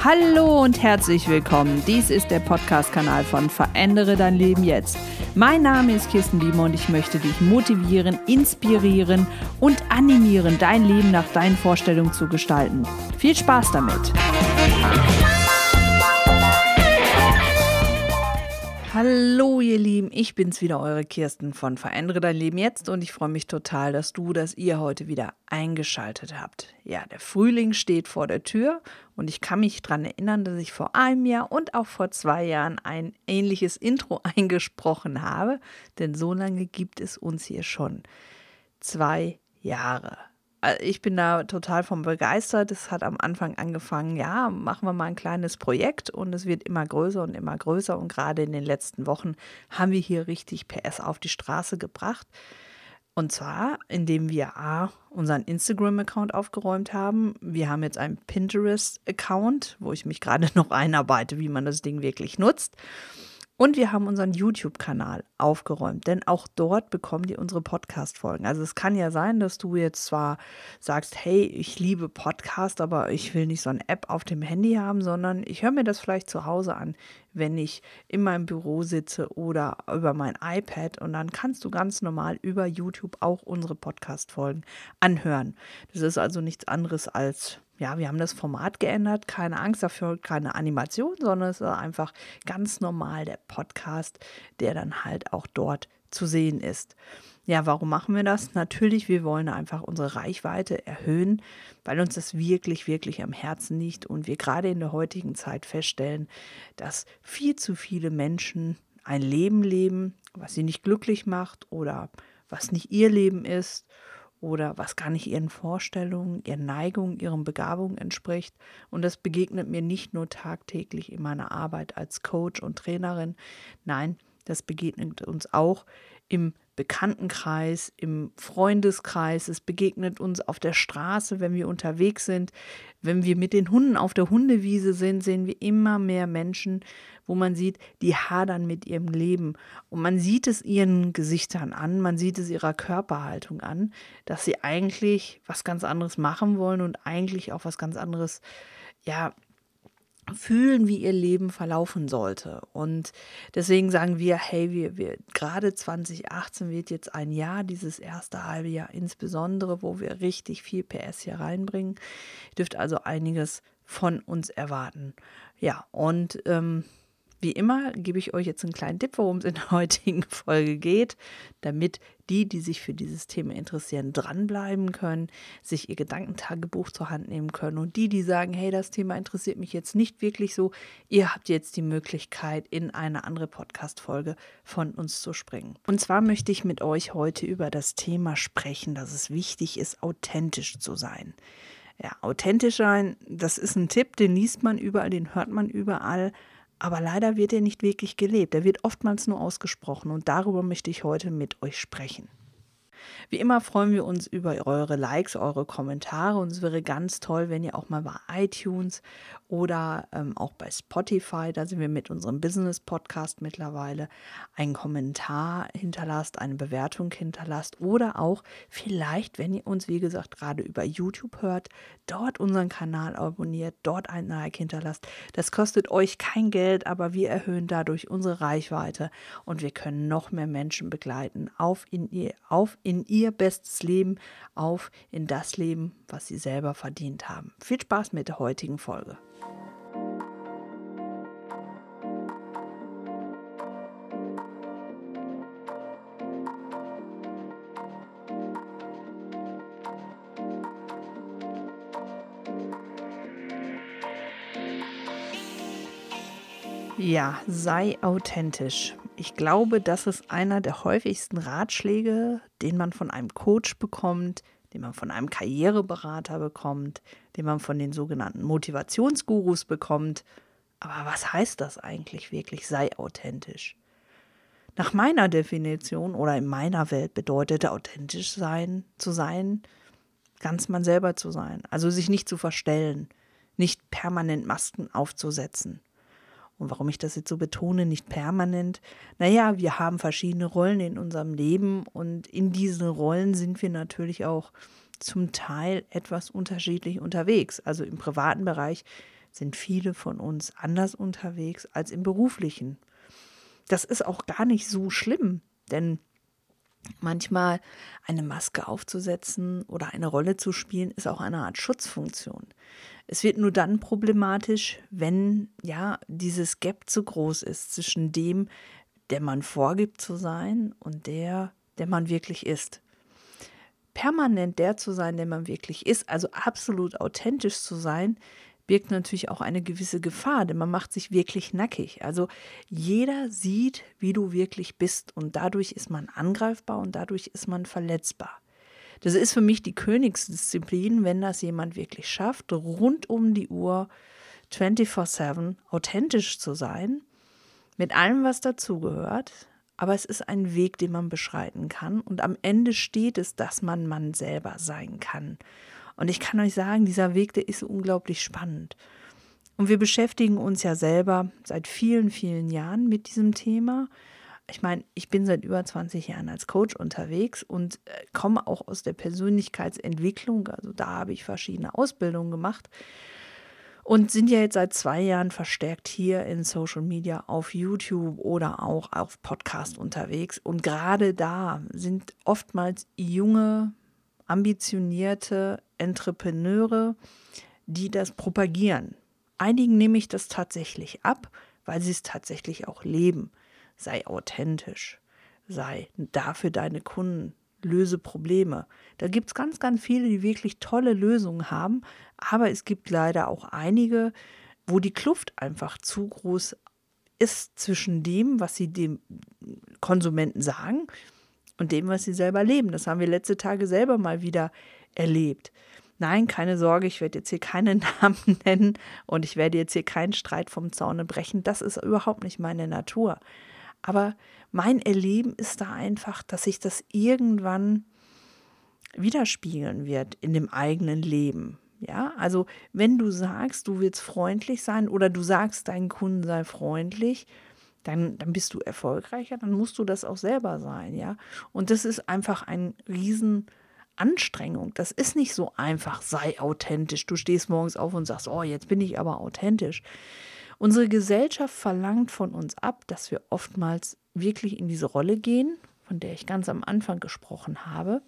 Hallo und herzlich willkommen. Dies ist der Podcast-Kanal von Verändere dein Leben jetzt. Mein Name ist Kirsten Biemer und ich möchte dich motivieren, inspirieren und animieren, dein Leben nach deinen Vorstellungen zu gestalten. Viel Spaß damit! Hallo ihr Lieben, ich bin's wieder, eure Kirsten von Verändere dein Leben jetzt und ich freue mich total, dass ihr heute wieder eingeschaltet habt. Ja, der Frühling steht vor der Tür und ich kann mich daran erinnern, dass ich vor einem Jahr und auch vor 2 Jahren ein ähnliches Intro eingesprochen habe, denn so lange gibt es uns hier schon. 2 Jahre. Ich bin da total von begeistert. Es hat am Anfang angefangen, ja, machen wir mal ein kleines Projekt und es wird immer größer und immer größer. Und gerade in den letzten Wochen haben wir hier richtig PS auf die Straße gebracht. Und zwar, indem wir unseren Instagram-Account aufgeräumt haben. Wir haben jetzt einen Pinterest-Account, wo ich mich gerade noch einarbeite, wie man das Ding wirklich nutzt. Und wir haben unseren YouTube-Kanal aufgeräumt, denn auch dort bekommt ihr unsere Podcast-Folgen. Also es kann ja sein, dass du jetzt zwar sagst, hey, ich liebe Podcast, aber ich will nicht so eine App auf dem Handy haben, sondern ich höre mir das vielleicht zu Hause an, wenn ich in meinem Büro sitze oder über mein iPad. Und dann kannst du ganz normal über YouTube auch unsere Podcast-Folgen anhören. Das ist also nichts anderes als... Ja, wir haben das Format geändert, keine Angst dafür, keine Animation, sondern es ist einfach ganz normal der Podcast, der dann halt auch dort zu sehen ist. Ja, warum machen wir das? Natürlich, wir wollen einfach unsere Reichweite erhöhen, weil uns das wirklich, wirklich am Herzen liegt und wir gerade in der heutigen Zeit feststellen, dass viel zu viele Menschen ein Leben leben, was sie nicht glücklich macht oder was nicht ihr Leben ist. Oder was gar nicht ihren Vorstellungen, ihren Neigungen, ihren Begabungen entspricht. Und das begegnet mir nicht nur tagtäglich in meiner Arbeit als Coach und Trainerin. Nein, das begegnet uns auch im Bekanntenkreis, im Freundeskreis. Es begegnet uns auf der Straße, wenn wir unterwegs sind. Wenn wir mit den Hunden auf der Hundewiese sind, sehen wir immer mehr Menschen, wo man sieht, die hadern mit ihrem Leben. Und man sieht es ihren Gesichtern an, man sieht es ihrer Körperhaltung an, dass sie eigentlich was ganz anderes machen wollen und eigentlich auch was ganz anderes, ja, fühlen, wie ihr Leben verlaufen sollte. Und deswegen sagen wir, hey, wir gerade 2018 wird jetzt ein Jahr, dieses erste halbe Jahr insbesondere, wo wir richtig viel PS hier reinbringen. Ihr dürft also einiges von uns erwarten. Ja, und wie immer gebe ich euch jetzt einen kleinen Tipp, worum es in der heutigen Folge geht, damit die sich für dieses Thema interessieren, dranbleiben können, sich ihr Gedankentagebuch zur Hand nehmen können und die sagen, hey, das Thema interessiert mich jetzt nicht wirklich so, ihr habt jetzt die Möglichkeit, in eine andere Podcast-Folge von uns zu springen. Und zwar möchte ich mit euch heute über das Thema sprechen, dass es wichtig ist, authentisch zu sein. Ja, authentisch sein, das ist ein Tipp, den liest man überall, den hört man überall, aber leider wird er nicht wirklich gelebt. Er wird oftmals nur ausgesprochen und darüber möchte ich heute mit euch sprechen. Wie immer freuen wir uns über eure Likes, eure Kommentare und es wäre ganz toll, wenn ihr auch mal bei iTunes oder auch bei Spotify, da sind wir mit unserem Business-Podcast mittlerweile, einen Kommentar hinterlasst, eine Bewertung hinterlasst oder auch vielleicht, wenn ihr uns, wie gesagt, gerade über YouTube hört, dort unseren Kanal abonniert, dort ein Like hinterlasst. Das kostet euch kein Geld, aber wir erhöhen dadurch unsere Reichweite und wir können noch mehr Menschen begleiten auf in ihr bestes Leben, auf in das Leben, was sie selber verdient haben. Viel Spaß mit der heutigen Folge. Ja, sei authentisch. Ich glaube, das ist einer der häufigsten Ratschläge, den man von einem Coach bekommt, den man von einem Karriereberater bekommt, den man von den sogenannten Motivationsgurus bekommt. Aber was heißt das eigentlich wirklich? Sei authentisch. Nach meiner Definition oder in meiner Welt bedeutet authentisch zu sein, ganz man selber zu sein. Also sich nicht zu verstellen, nicht permanent Masken aufzusetzen. Und warum ich das jetzt so betone, nicht permanent, naja, wir haben verschiedene Rollen in unserem Leben und in diesen Rollen sind wir natürlich auch zum Teil etwas unterschiedlich unterwegs. Also im privaten Bereich sind viele von uns anders unterwegs als im Beruflichen. Das ist auch gar nicht so schlimm, denn manchmal eine Maske aufzusetzen oder eine Rolle zu spielen, ist auch eine Art Schutzfunktion. Es wird nur dann problematisch, wenn ja dieses Gap zu groß ist zwischen dem, der man vorgibt zu sein, und der man wirklich ist. Permanent der zu sein, der man wirklich ist, also absolut authentisch zu sein, birgt natürlich auch eine gewisse Gefahr, denn man macht sich wirklich nackig. Also jeder sieht, wie du wirklich bist, und dadurch ist man angreifbar und dadurch ist man verletzbar. Das ist für mich die Königsdisziplin, wenn das jemand wirklich schafft, rund um die Uhr 24/7 authentisch zu sein, mit allem, was dazugehört. Aber es ist ein Weg, den man beschreiten kann, und am Ende steht es, dass man selber sein kann. Und ich kann euch sagen, dieser Weg, der ist unglaublich spannend. Und wir beschäftigen uns ja selber seit vielen, vielen Jahren mit diesem Thema. Ich meine, ich bin seit über 20 Jahren als Coach unterwegs und komme auch aus der Persönlichkeitsentwicklung. Also da habe ich verschiedene Ausbildungen gemacht und sind ja jetzt seit 2 Jahren verstärkt hier in Social Media, auf YouTube oder auch auf Podcast unterwegs. Und gerade da sind oftmals junge, ambitionierte Entrepreneure, die das propagieren. Einigen nehme ich das tatsächlich ab, weil sie es tatsächlich auch leben. Sei authentisch, sei da für deine Kunden, löse Probleme. Da gibt es ganz, ganz viele, die wirklich tolle Lösungen haben, aber es gibt leider auch einige, wo die Kluft einfach zu groß ist zwischen dem, was sie dem Konsumenten sagen, und dem, was sie selber leben. Das haben wir letzte Tage selber mal wieder erlebt. Nein, keine Sorge, ich werde jetzt hier keine Namen nennen und ich werde jetzt hier keinen Streit vom Zaune brechen. Das ist überhaupt nicht meine Natur. Aber mein Erleben ist da einfach, dass sich das irgendwann widerspiegeln wird in dem eigenen Leben. Ja, also wenn du sagst, du willst freundlich sein oder du sagst, dein Kunden sei freundlich, dann bist du erfolgreicher, dann musst du das auch selber sein, ja. Und das ist einfach eine Riesenanstrengung. Das ist nicht so einfach, sei authentisch. Du stehst morgens auf und sagst, oh, jetzt bin ich aber authentisch. Unsere Gesellschaft verlangt von uns ab, dass wir oftmals wirklich in diese Rolle gehen, von der ich ganz am Anfang gesprochen habe.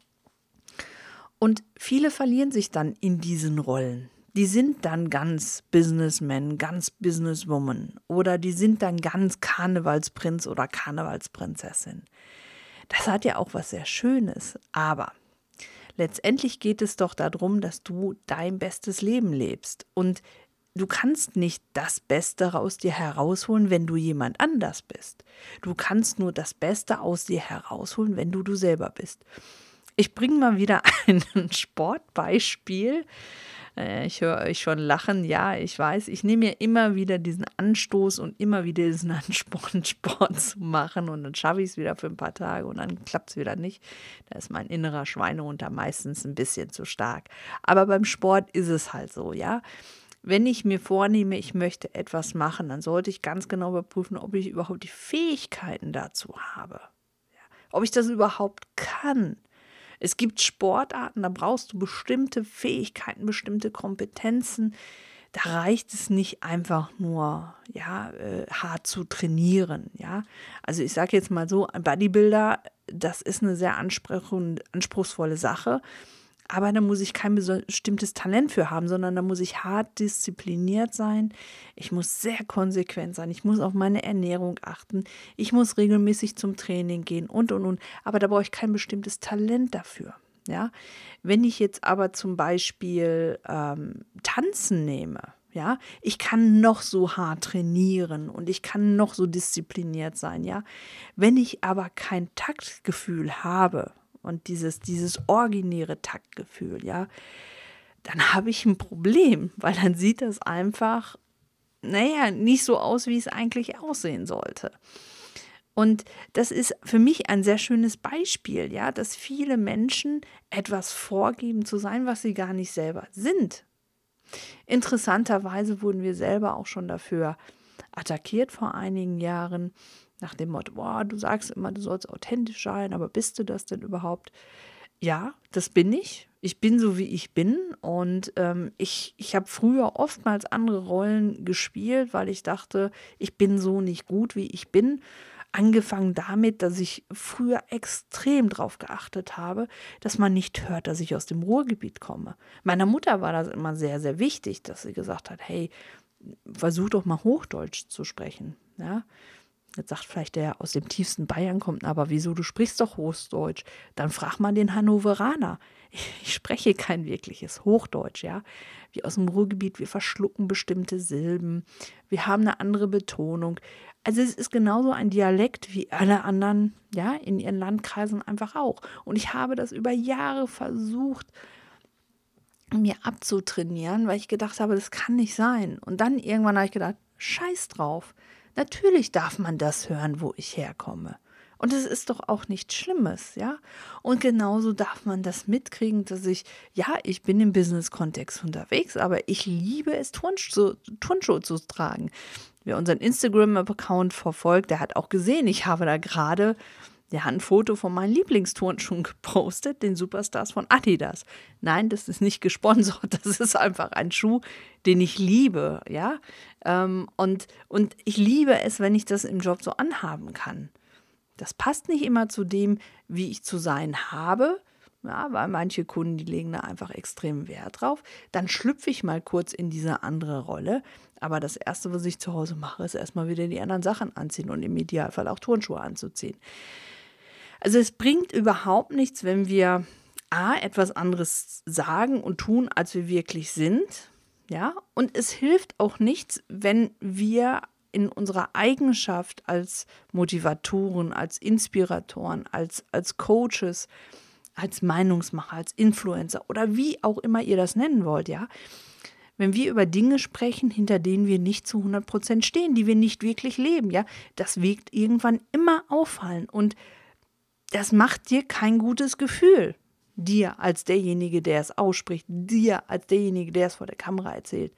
Und viele verlieren sich dann in diesen Rollen. Die sind dann ganz Businessman, ganz Businesswoman oder die sind dann ganz Karnevalsprinz oder Karnevalsprinzessin. Das hat ja auch was sehr Schönes, aber letztendlich geht es doch darum, dass du dein bestes Leben lebst, und du kannst nicht das Beste aus dir herausholen, wenn du jemand anders bist. Du kannst nur das Beste aus dir herausholen, wenn du selber bist. Ich bringe mal wieder ein Sportbeispiel. Ich höre euch schon lachen. Ja, ich weiß, ich nehme mir immer wieder diesen Anstoß und immer wieder diesen Ansporn, Sport zu machen, und dann schaffe ich es wieder für ein paar Tage und dann klappt es wieder nicht. Da ist mein innerer Schweinehund da meistens ein bisschen zu stark. Aber beim Sport ist es halt so, ja. Wenn ich mir vornehme, ich möchte etwas machen, dann sollte ich ganz genau überprüfen, ob ich überhaupt die Fähigkeiten dazu habe. Ja, ob ich das überhaupt kann. Es gibt Sportarten, da brauchst du bestimmte Fähigkeiten, bestimmte Kompetenzen. Da reicht es nicht einfach nur, ja, hart zu trainieren, ja. Also ich sage jetzt mal so, ein Bodybuilder, das ist eine sehr anspruchsvolle Sache. Aber da muss ich kein bestimmtes Talent für haben, sondern da muss ich hart diszipliniert sein. Ich muss sehr konsequent sein. Ich muss auf meine Ernährung achten. Ich muss regelmäßig zum Training gehen und. Aber da brauche ich kein bestimmtes Talent dafür. Ja? Wenn ich jetzt aber zum Beispiel Tanzen nehme, ja, ich kann noch so hart trainieren und ich kann noch so diszipliniert sein, ja. Wenn ich aber kein Taktgefühl habe, und dieses originäre Taktgefühl, ja, dann habe ich ein Problem, weil dann sieht das einfach, naja, nicht so aus, wie es eigentlich aussehen sollte. Und das ist für mich ein sehr schönes Beispiel, ja, dass viele Menschen etwas vorgeben zu sein, was sie gar nicht selber sind. Interessanterweise wurden wir selber auch schon dafür attackiert vor einigen Jahren, nach dem Motto, boah, du sagst immer, du sollst authentisch sein, aber bist du das denn überhaupt? Ja, das bin ich. Ich bin so, wie ich bin und ich habe früher oftmals andere Rollen gespielt, weil ich dachte, ich bin so nicht gut, wie ich bin. Angefangen damit, dass ich früher extrem drauf geachtet habe, dass man nicht hört, dass ich aus dem Ruhrgebiet komme. Meiner Mutter war das immer sehr, sehr wichtig, dass sie gesagt hat, hey, versuch doch mal Hochdeutsch zu sprechen. Ja? Jetzt sagt vielleicht der aus dem tiefsten Bayern kommt, aber wieso, du sprichst doch Hochdeutsch? Dann frag mal den Hannoveraner. Ich spreche kein wirkliches Hochdeutsch, ja. Wie aus dem Ruhrgebiet, wir verschlucken bestimmte Silben, wir haben eine andere Betonung. Also es ist genauso ein Dialekt wie alle anderen, ja, in ihren Landkreisen einfach auch. Und ich habe das über Jahre versucht, mir abzutrainieren, weil ich gedacht habe, das kann nicht sein. Und dann irgendwann habe ich gedacht, scheiß drauf. Natürlich darf man das hören, wo ich herkomme. Und es ist doch auch nichts Schlimmes, ja. Und genauso darf man das mitkriegen, dass ich bin im Business-Kontext unterwegs, aber ich liebe es, Turnschuhe zu tragen. Wer unseren Instagram-Account verfolgt, der hat auch gesehen, ich habe da gerade ein Foto von meinen Lieblingsturnschuhen gepostet, den Superstars von Adidas. Nein, das ist nicht gesponsert, das ist einfach ein Schuh, den ich liebe, ja. Und ich liebe es, wenn ich das im Job so anhaben kann. Das passt nicht immer zu dem, wie ich zu sein habe, ja, weil manche Kunden, die legen da einfach extrem Wert drauf. Dann schlüpfe ich mal kurz in diese andere Rolle. Aber das Erste, was ich zu Hause mache, ist erstmal wieder die anderen Sachen anziehen und im Idealfall auch Turnschuhe anzuziehen. Also es bringt überhaupt nichts, wenn wir etwas anderes sagen und tun, als wir wirklich sind. Ja, und es hilft auch nichts, wenn wir in unserer Eigenschaft als Motivatoren, als Inspiratoren, als Coaches, als Meinungsmacher, als Influencer oder wie auch immer ihr das nennen wollt, ja, wenn wir über Dinge sprechen, hinter denen wir nicht zu 100% stehen, die wir nicht wirklich leben, ja, das wird irgendwann immer auffallen und das macht dir kein gutes Gefühl. Dir als derjenige, der es ausspricht, dir als derjenige, der es vor der Kamera erzählt.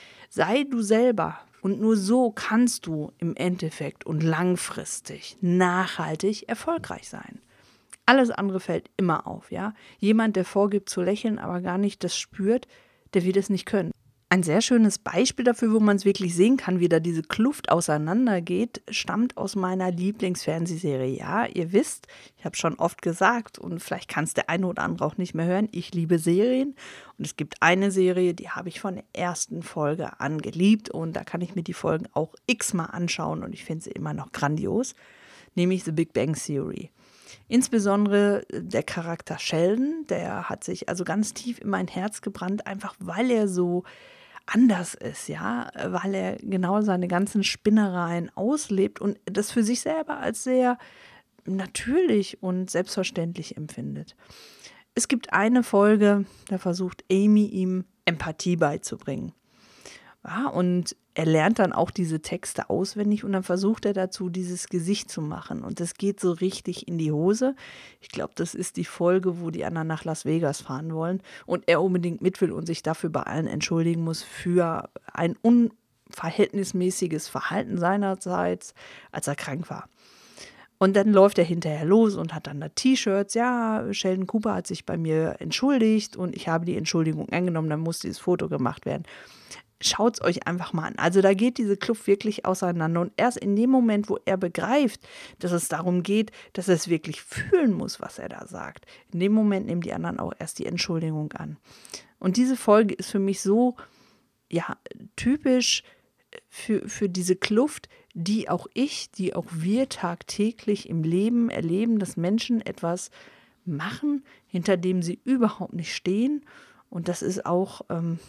Sei du selber und nur so kannst du im Endeffekt und langfristig, nachhaltig erfolgreich sein. Alles andere fällt immer auf, ja. Jemand, der vorgibt zu lächeln, aber gar nicht das spürt, der wird es nicht können. Ein sehr schönes Beispiel dafür, wo man es wirklich sehen kann, wie da diese Kluft auseinandergeht, stammt aus meiner Lieblingsfernsehserie. Ja, ihr wisst, ich habe schon oft gesagt und vielleicht kann es der eine oder andere auch nicht mehr hören, ich liebe Serien und es gibt eine Serie, die habe ich von der ersten Folge an geliebt und da kann ich mir die Folgen auch x-mal anschauen und ich finde sie immer noch grandios, nämlich The Big Bang Theory. Insbesondere der Charakter Sheldon, der hat sich also ganz tief in mein Herz gebrannt, einfach weil er so anders ist, ja, weil er genau seine ganzen Spinnereien auslebt und das für sich selber als sehr natürlich und selbstverständlich empfindet. Es gibt eine Folge, da versucht Amy ihm Empathie beizubringen. Ja, und er lernt dann auch diese Texte auswendig und dann versucht er dazu, dieses Gesicht zu machen. Und das geht so richtig in die Hose. Ich glaube, das ist die Folge, wo die anderen nach Las Vegas fahren wollen und er unbedingt mit will und sich dafür bei allen entschuldigen muss für ein unverhältnismäßiges Verhalten seinerseits, als er krank war. Und dann läuft er hinterher los und hat dann da T-Shirts. Ja, Sheldon Cooper hat sich bei mir entschuldigt und ich habe die Entschuldigung angenommen, dann muss dieses Foto gemacht werden. Schaut es euch einfach mal an. Also da geht diese Kluft wirklich auseinander. Und erst in dem Moment, wo er begreift, dass es darum geht, dass er es wirklich fühlen muss, was er da sagt, in dem Moment nehmen die anderen auch erst die Entschuldigung an. Und diese Folge ist für mich so, ja, typisch für diese Kluft, die auch wir tagtäglich im Leben erleben, dass Menschen etwas machen, hinter dem sie überhaupt nicht stehen. Und das ist auch,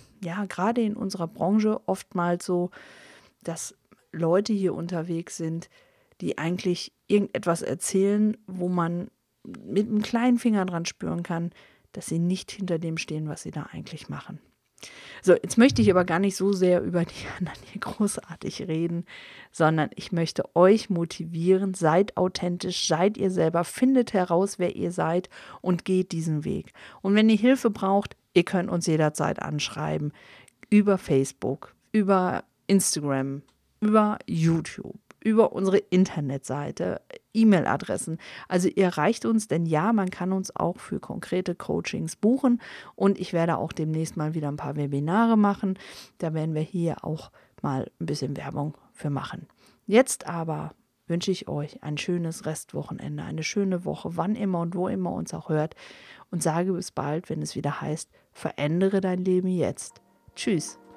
gerade in unserer Branche oftmals so, dass Leute hier unterwegs sind, die eigentlich irgendetwas erzählen, wo man mit einem kleinen Finger dran spüren kann, dass sie nicht hinter dem stehen, was sie da eigentlich machen. So, jetzt möchte ich aber gar nicht so sehr über die anderen hier großartig reden, sondern ich möchte euch motivieren, seid authentisch, seid ihr selber, findet heraus, wer ihr seid und geht diesen Weg. Und wenn ihr Hilfe braucht, ihr könnt uns jederzeit anschreiben über Facebook, über Instagram, über YouTube, über unsere Internetseite, E-Mail-Adressen. Also ihr erreicht uns, denn ja, man kann uns auch für konkrete Coachings buchen und ich werde auch demnächst mal wieder ein paar Webinare machen. Da werden wir hier auch mal ein bisschen Werbung für machen. Jetzt aber wünsche ich euch ein schönes Restwochenende, eine schöne Woche, wann immer und wo immer uns auch hört und sage bis bald, wenn es wieder heißt, verändere dein Leben jetzt. Tschüss.